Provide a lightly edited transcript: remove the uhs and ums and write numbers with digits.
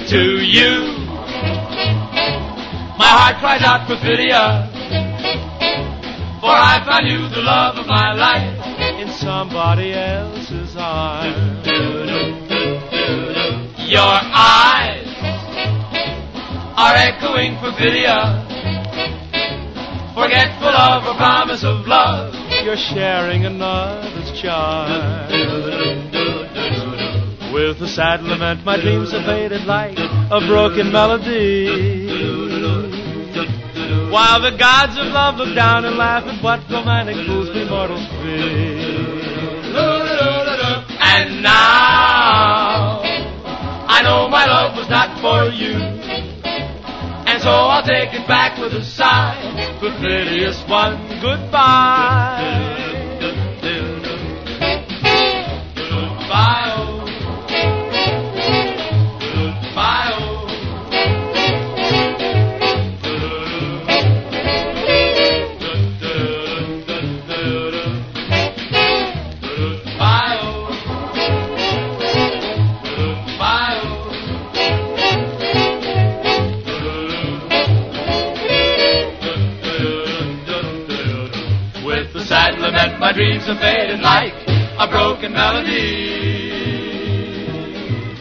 to you. My heart cries out Perfidia, for I found you the love of my life in somebody else's arms. Your eyes are echoing Perfidia, forgetful of a promise of love. You're sharing another's charm. With a sad lament, my dreams have faded like a broken melody, while the gods of love look down and laugh at what romantic fools we mortals be. And now I know my love was not for you, and so I'll take it back with a sigh. Perfidious one, goodbye. Goodbye, oh. Goodbye, oh. My dreams are fading like a broken melody.